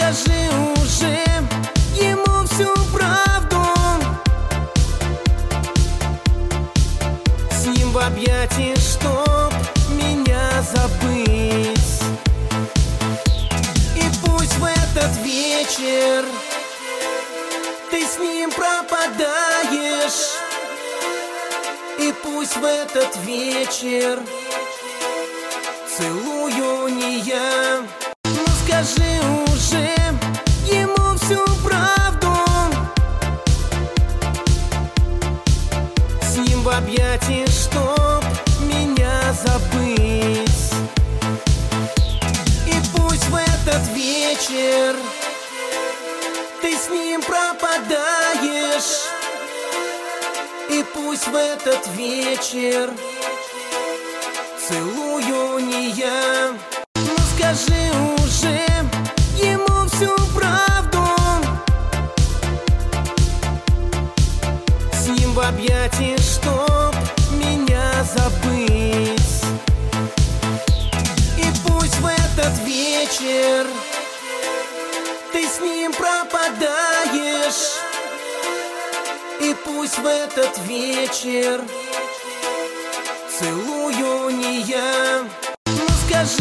скажи уже ему всю правду. С ним в объятии, чтоб меня забыть. И пусть в этот вечер ты с ним пропадаешь. И пусть в этот вечер целую не я. Ну скажи уже ему всю правду. С ним в объятии, чтоб меня забыть. И пусть в этот вечер ты с ним пропадаешь. И пусть в этот вечер целую не я. Ну скажи уже ему всю правду. С ним в объятии, чтоб меня забыть. И пусть в этот вечер ты с ним пропадаешь. И пусть в этот вечер целую не я. Ну скажи.